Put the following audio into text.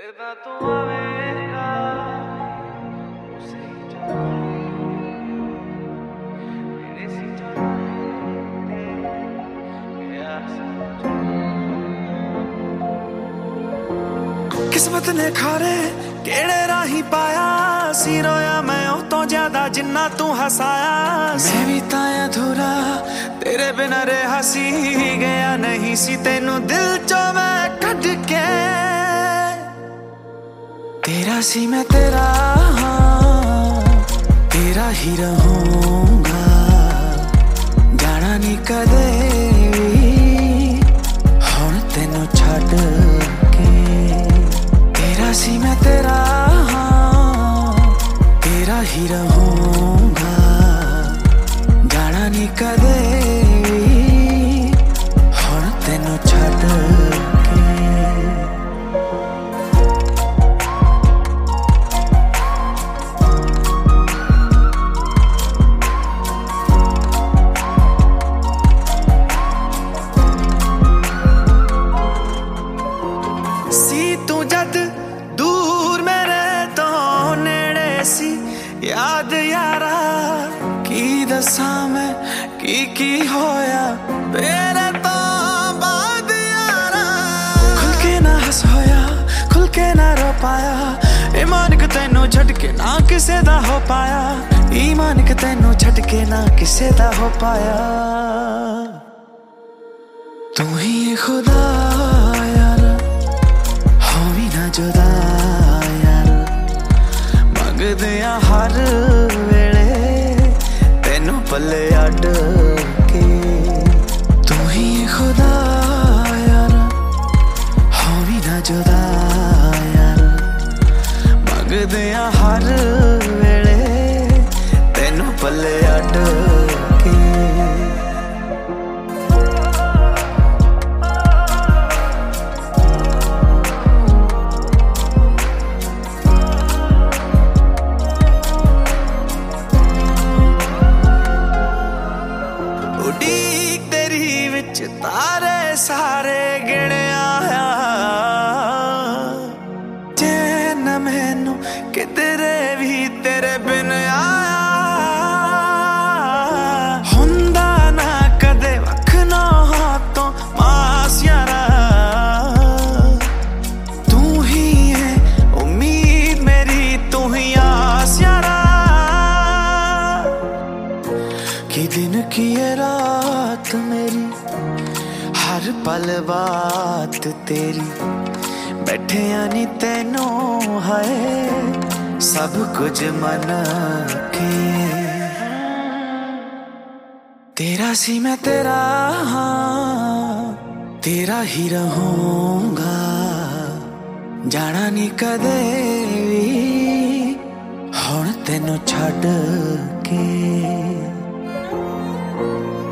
फिरदा तू आवेगा उसे ही जाने मेरे सी जाने किस्मत ने खारे केड़े राही पाया सी रोया मैं ओ तो ज्यादा जिन्ना तू हसाया मैं भी ताया अधूरा तेरे बिना रहा सी गया नहीं सी तेनू दिल चो मैं कट के तेरा सी मैं तेरा तेरा ही रहूंगा जाना नहीं कदे हुण तेनू छड्ड के तेरा सी मैं तेरा तेरा ही रहूंगा जाना नहीं कदे हुण तेनू छड्ड तू जद दूर मेरे तो नेड़े सी याद यारा की दसा मैं की होया मेरे तो बाद यारा खुल के ना हस होया खुल के ना रो पाया ईमान के तेनू झटके ना किसे दा हो पाया ईमान के तेनू झटके ना किसे दा हो पाया तू ही खुदा जुदा यार मंगदे हर वेले तेनू पल्ले अड के तू ही खुदा यार हो भी ना जुदा यार मंगदे हर वेले तेनू पल्ले अड के तेरी विच तारे सारे गिणया चैन मैनू किधरे भी तेरे बिन आया हुंदा ना कदे वख ना हाथों मास यारा तू ही है उम्मीद मेरी तू ही आस यारा कि दिन की ये रात मेरी हर पल बात तेरी बैठे यानी तेनू है सब कुछ मन के तेरा सी मैं तेरा तेरा ही रहूंगा जाना नहीं कदे हुण तेनू छड्ड के